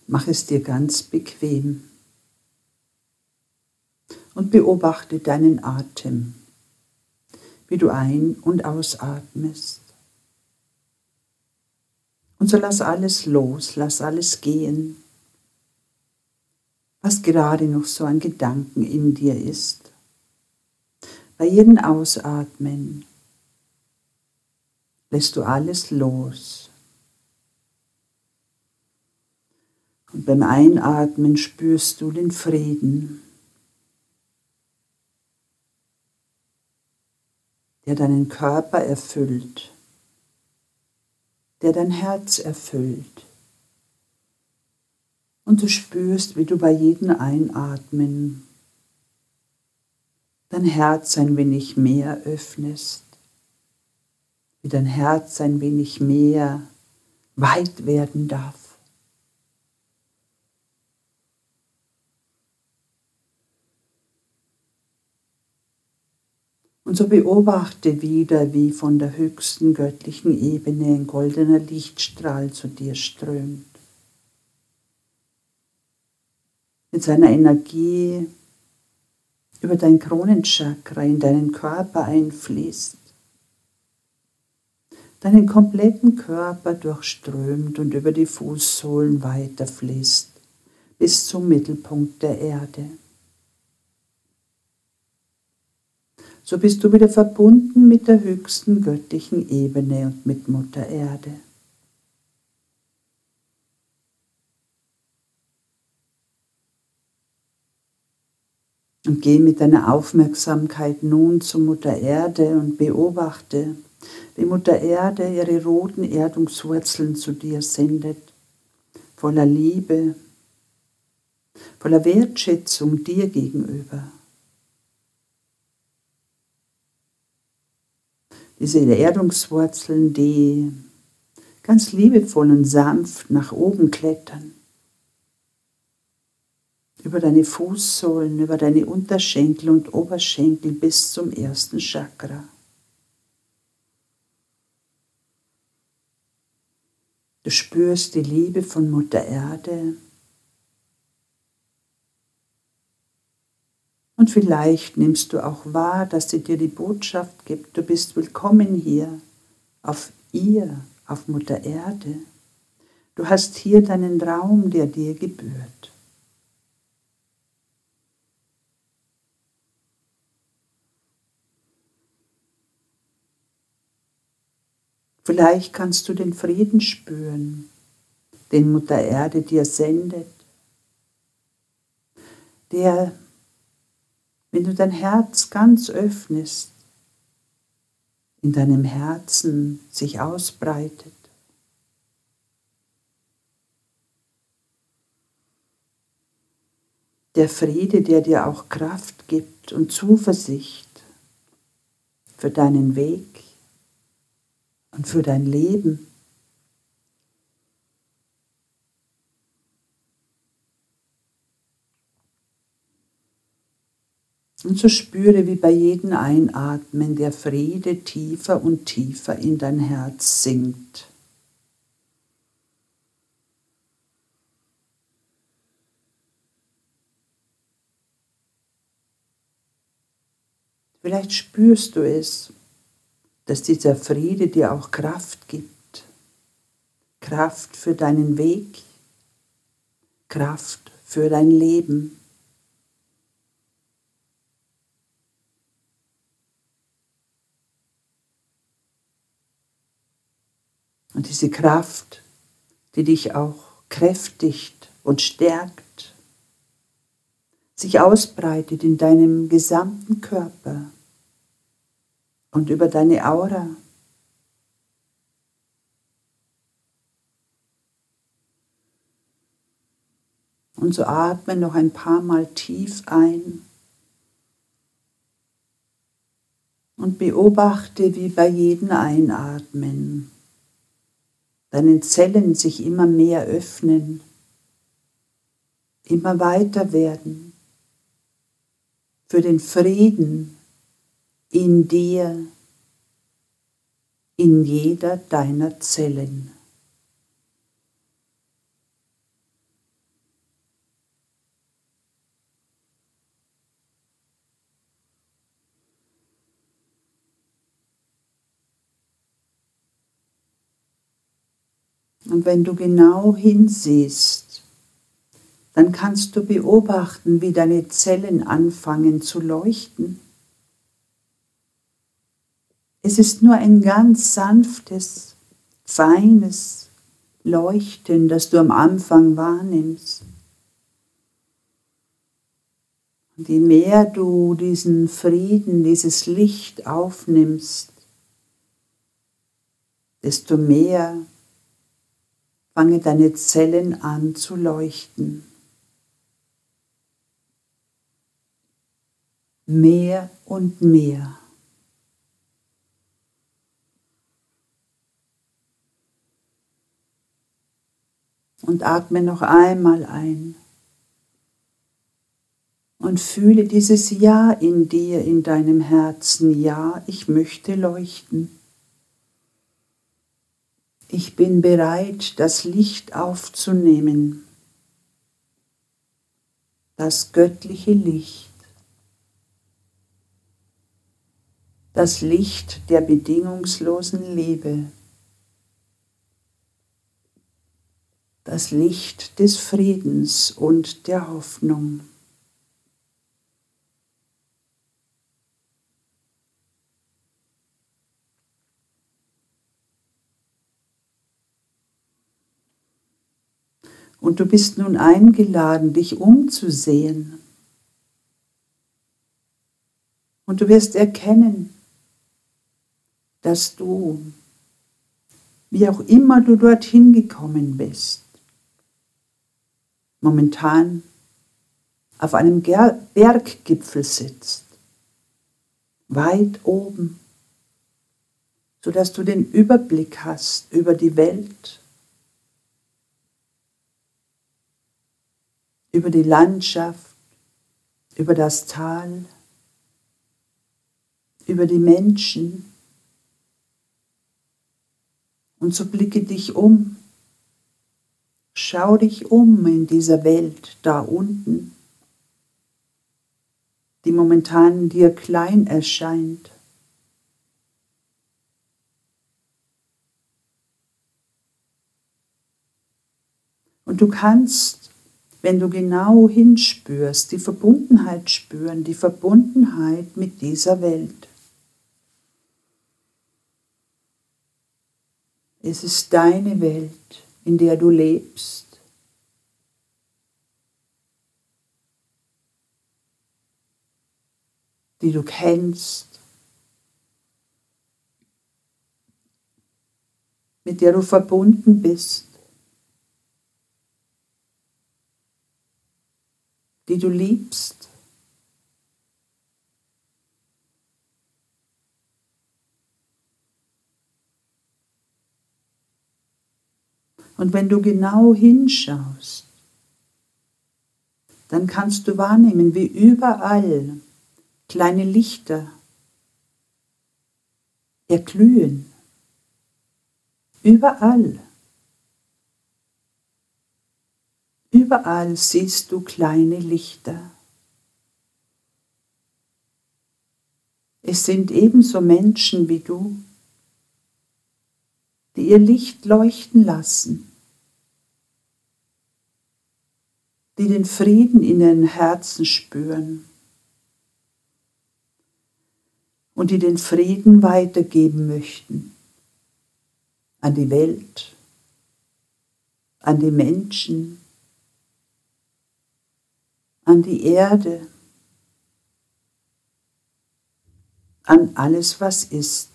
Mach es dir ganz bequem und beobachte deinen Atem, wie du ein- und ausatmest. Und so lass alles los, lass alles gehen, was gerade noch so an Gedanken in dir ist. Bei jedem Ausatmen lässt du alles los. Und beim Einatmen spürst du den Frieden, der deinen Körper erfüllt, der dein Herz erfüllt. Und du spürst, wie du bei jedem Einatmen dein Herz ein wenig mehr öffnest, wie dein Herz ein wenig mehr weit werden darf. Und so beobachte wieder, wie von der höchsten göttlichen Ebene ein goldener Lichtstrahl zu dir strömt. Mit seiner Energie über dein Kronenchakra in deinen Körper einfließt, deinen kompletten Körper durchströmt und über die Fußsohlen weiterfließt bis zum Mittelpunkt der Erde. So bist du wieder verbunden mit der höchsten göttlichen Ebene und mit Mutter Erde. Und geh mit deiner Aufmerksamkeit nun zu Mutter Erde und beobachte, wie Mutter Erde ihre roten Erdungswurzeln zu dir sendet, voller Liebe, voller Wertschätzung dir gegenüber. Diese Erdungswurzeln, die ganz liebevoll und sanft nach oben klettern, über deine Fußsohlen, über deine Unterschenkel und Oberschenkel bis zum ersten Chakra. Du spürst die Liebe von Mutter Erde und vielleicht nimmst du auch wahr, dass sie dir die Botschaft gibt, du bist willkommen hier, auf Mutter Erde. Du hast hier deinen Raum, der dir gebührt. Vielleicht kannst du den Frieden spüren, den Mutter Erde dir sendet, der, wenn du dein Herz ganz öffnest, in deinem Herzen sich ausbreitet. Der Friede, der dir auch Kraft gibt und Zuversicht für deinen Weg und für dein Leben. Und so spüre, wie bei jedem Einatmen der Friede tiefer und tiefer in dein Herz sinkt. Vielleicht spürst du es, dass dieser Friede dir auch Kraft gibt. Kraft für deinen Weg, Kraft für dein Leben. Und diese Kraft, die dich auch kräftigt und stärkt, sich ausbreitet in deinem gesamten Körper und über deine Aura. Und so atme noch ein paar Mal tief ein und beobachte, wie bei jedem Einatmen deine Zellen sich immer mehr öffnen, immer weiter werden für den Frieden in dir, in jeder deiner Zellen. Und wenn du genau hinsiehst, dann kannst du beobachten, wie deine Zellen anfangen zu leuchten. Es ist nur ein ganz sanftes, feines Leuchten, das du am Anfang wahrnimmst. Und je mehr du diesen Frieden, dieses Licht aufnimmst, desto mehr fangen deine Zellen an zu leuchten. Mehr und mehr. Und atme noch einmal ein. Und fühle dieses Ja in dir, in deinem Herzen. Ja, ich möchte leuchten. Ich bin bereit, das Licht aufzunehmen. Das göttliche Licht. Das Licht der bedingungslosen Liebe. Das Licht des Friedens und der Hoffnung. Und du bist nun eingeladen, dich umzusehen. Und du wirst erkennen, dass du, wie auch immer du dorthin gekommen bist, momentan auf einem Berggipfel sitzt, weit oben, sodass du den Überblick hast über die Welt, über die Landschaft, über das Tal, über die Menschen. Und so blicke dich um, schau dich um in dieser Welt da unten, die momentan dir klein erscheint. Und du kannst, wenn du genau hinspürst, die Verbundenheit spüren, die Verbundenheit mit dieser Welt. Es ist deine Welt, in der du lebst. Die du kennst, mit der du verbunden bist, die du liebst. Und wenn du genau hinschaust, dann kannst du wahrnehmen, wie überall kleine Lichter erglühen. Überall. Überall siehst du kleine Lichter. Es sind ebenso Menschen wie du, die ihr Licht leuchten lassen, die den Frieden in ihren Herzen spüren und die den Frieden weitergeben möchten an die Welt, an die Menschen, an die Erde, an alles, was ist.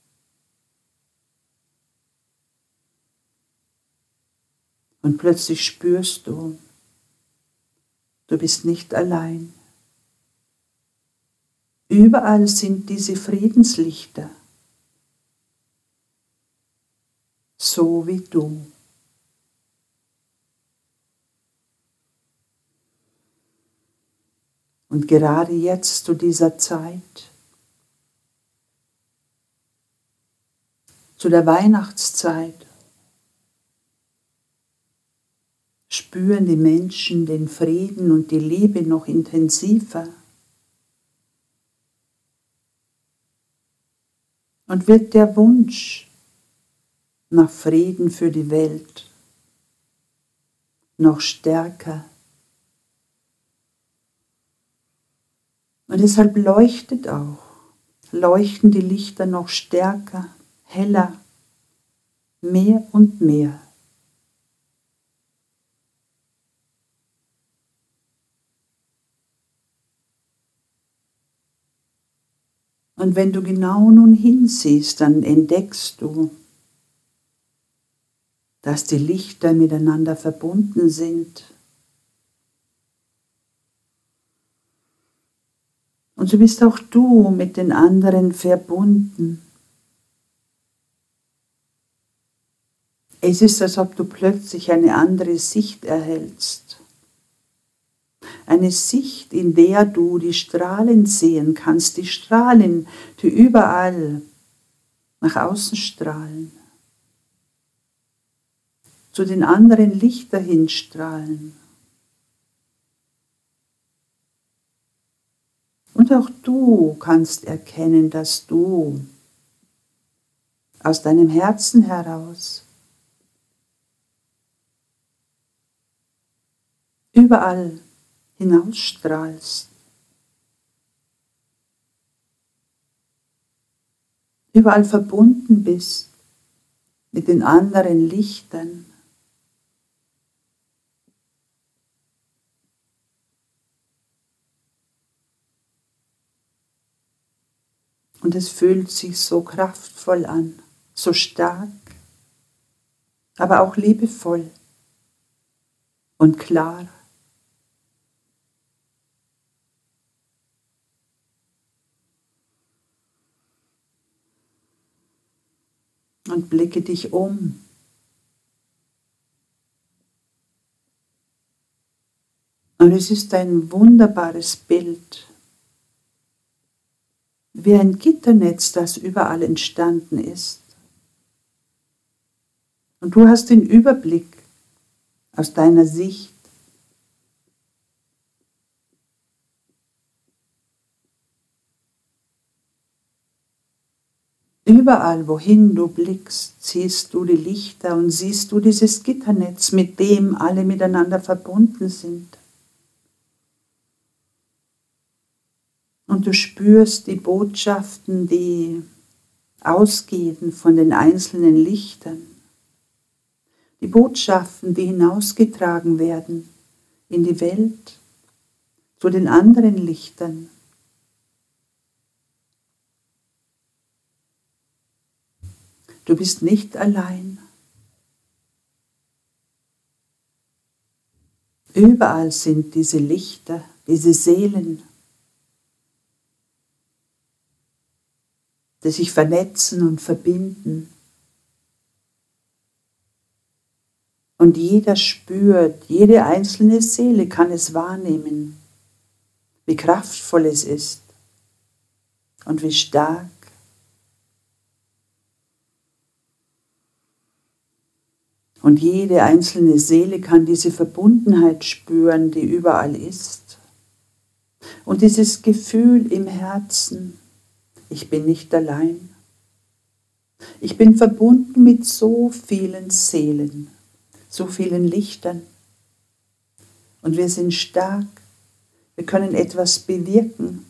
Und plötzlich spürst du, du bist nicht allein. Überall sind diese Friedenslichter, so wie du. Und gerade jetzt zu dieser Zeit, zu der Weihnachtszeit, spüren die Menschen den Frieden und die Liebe noch intensiver. Und wird der Wunsch nach Frieden für die Welt, noch stärker. Und deshalb leuchten die Lichter noch stärker, heller, mehr und mehr. Und wenn du genau nun hinsiehst, dann entdeckst du, dass die Lichter miteinander verbunden sind. Und so bist auch du mit den anderen verbunden. Es ist, als ob du plötzlich eine andere Sicht erhältst. Eine Sicht, in der du die Strahlen sehen kannst, die Strahlen, die überall nach außen strahlen, zu den anderen Lichter hinstrahlen. Und auch du kannst erkennen, dass du aus deinem Herzen heraus überall hinausstrahlst, überall verbunden bist mit den anderen Lichtern. Und es fühlt sich so kraftvoll an, so stark, aber auch liebevoll und klar. Und blicke dich um. Und es ist ein wunderbares Bild, wie ein Gitternetz, das überall entstanden ist. Und du hast den Überblick aus deiner Sicht. Überall, wohin du blickst, siehst du die Lichter und siehst du dieses Gitternetz, mit dem alle miteinander verbunden sind. Und du spürst die Botschaften, die ausgehen von den einzelnen Lichtern. Die Botschaften, die hinausgetragen werden in die Welt, zu den anderen Lichtern. Du bist nicht allein. Überall sind diese Lichter, diese Seelen, die sich vernetzen und verbinden. Und jeder spürt, jede einzelne Seele kann es wahrnehmen, wie kraftvoll es ist und wie stark. Und jede einzelne Seele kann diese Verbundenheit spüren, die überall ist. Und dieses Gefühl im Herzen, ich bin nicht allein. Ich bin verbunden mit so vielen Seelen, so vielen Lichtern. Und wir sind stark. Wir können etwas bewirken.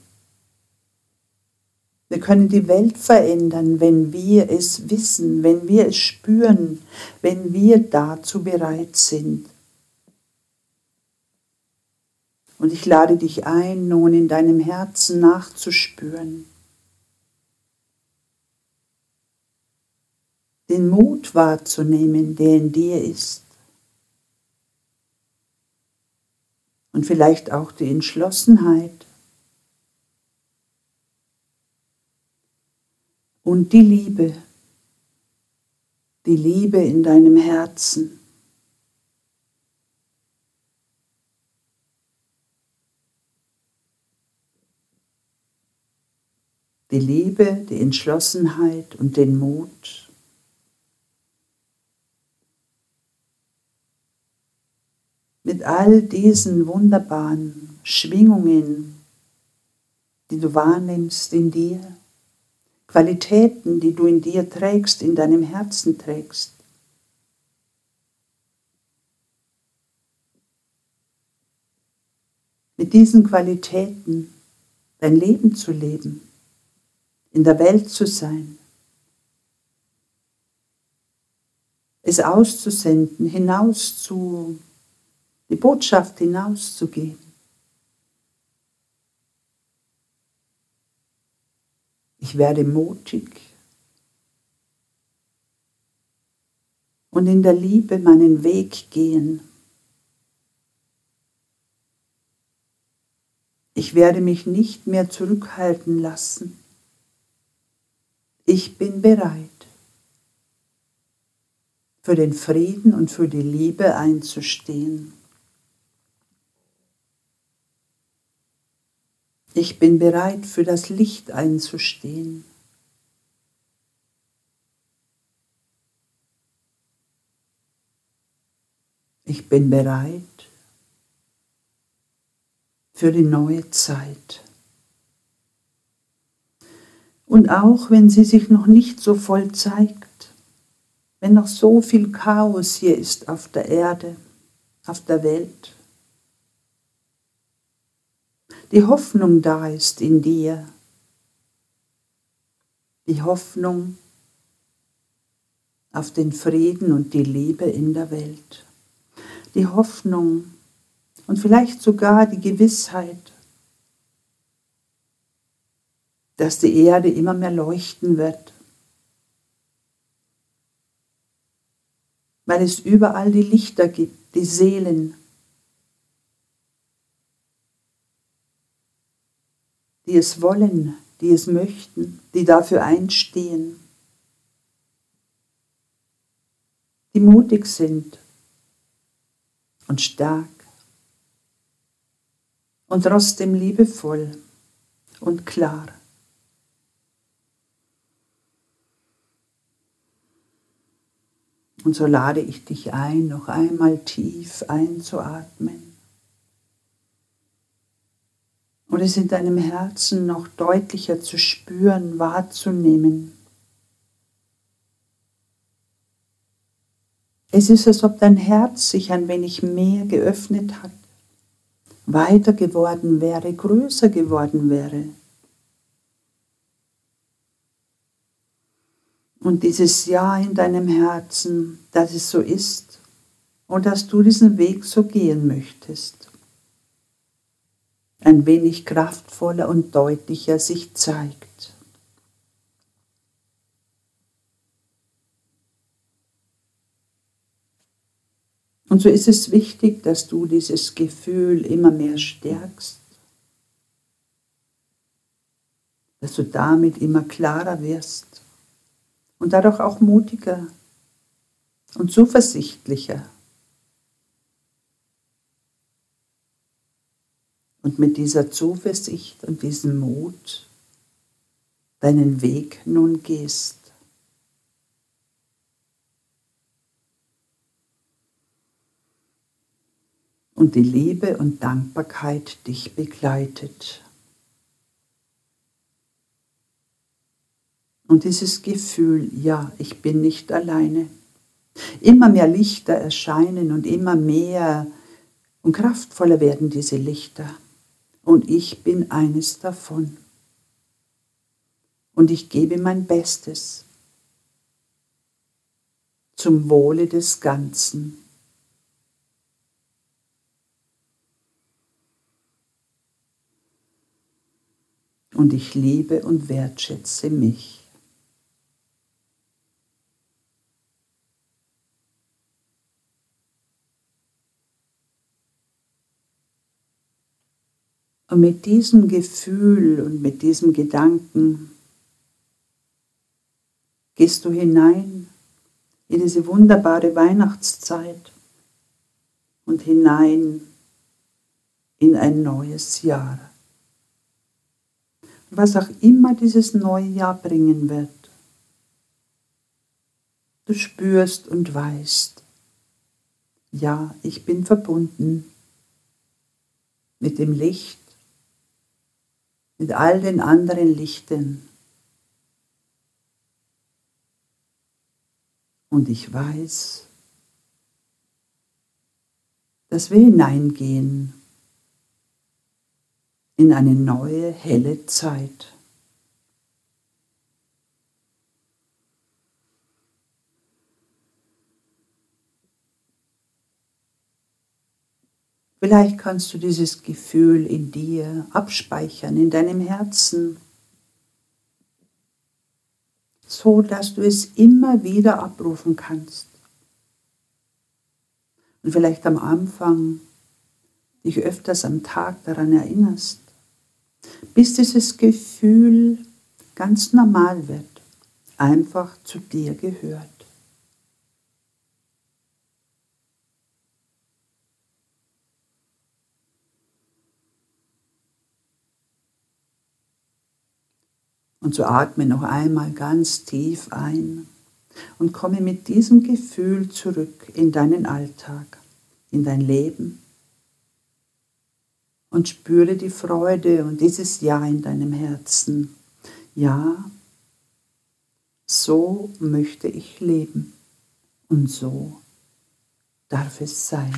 Wir können die Welt verändern, wenn wir es wissen, wenn wir es spüren, wenn wir dazu bereit sind. Und ich lade dich ein, nun in deinem Herzen nachzuspüren. Den Mut wahrzunehmen, der in dir ist. Und vielleicht auch die Entschlossenheit. Und die Liebe in deinem Herzen. Die Liebe, die Entschlossenheit und den Mut. Mit all diesen wunderbaren Schwingungen, die du wahrnimmst in dir, Qualitäten, die du in dir trägst, in deinem Herzen trägst. Mit diesen Qualitäten dein Leben zu leben, in der Welt zu sein, es auszusenden, die Botschaft hinauszugeben. Ich werde mutig und in der Liebe meinen Weg gehen. Ich werde mich nicht mehr zurückhalten lassen. Ich bin bereit, für den Frieden und für die Liebe einzustehen. Ich bin bereit, für das Licht einzustehen. Ich bin bereit für die neue Zeit. Und auch wenn sie sich noch nicht so voll zeigt, wenn noch so viel Chaos hier ist auf der Erde, auf der Welt, die Hoffnung da ist in dir, die Hoffnung auf den Frieden und die Liebe in der Welt, die Hoffnung und vielleicht sogar die Gewissheit, dass die Erde immer mehr leuchten wird, weil es überall die Lichter gibt, die Seelen, die es wollen, die es möchten, die dafür einstehen, die mutig sind und stark und trotzdem liebevoll und klar. Und so lade ich dich ein, noch einmal tief einzuatmen und es in deinem Herzen noch deutlicher zu spüren, wahrzunehmen. Es ist, als ob dein Herz sich ein wenig mehr geöffnet hat, weiter geworden wäre, größer geworden wäre. Und dieses Ja in deinem Herzen, dass es so ist und dass du diesen Weg so gehen möchtest, ein wenig kraftvoller und deutlicher sich zeigt. Und so ist es wichtig, dass du dieses Gefühl immer mehr stärkst, dass du damit immer klarer wirst und dadurch auch mutiger und zuversichtlicher. Und mit dieser Zuversicht und diesem Mut deinen Weg nun gehst. Und die Liebe und Dankbarkeit dich begleitet. Und dieses Gefühl, ja, ich bin nicht alleine. Immer mehr Lichter erscheinen und immer mehr und kraftvoller werden diese Lichter. Und ich bin eines davon. Und ich gebe mein Bestes zum Wohle des Ganzen. Und ich liebe und wertschätze mich. Und mit diesem Gefühl und mit diesem Gedanken gehst du hinein in diese wunderbare Weihnachtszeit und hinein in ein neues Jahr. Was auch immer dieses neue Jahr bringen wird, du spürst und weißt, ja, ich bin verbunden mit dem Licht, mit all den anderen Lichtern, Und ich weiß, dass wir hineingehen in eine neue, helle Zeit. Vielleicht kannst du dieses Gefühl in dir abspeichern, in deinem Herzen, so dass du es immer wieder abrufen kannst. Und vielleicht am Anfang dich öfters am Tag daran erinnerst, bis dieses Gefühl ganz normal wird, einfach zu dir gehört. Und so atme noch einmal ganz tief ein und komme mit diesem Gefühl zurück in deinen Alltag, in dein Leben und spüre die Freude und dieses Ja in deinem Herzen. Ja, so möchte ich leben und so darf es sein.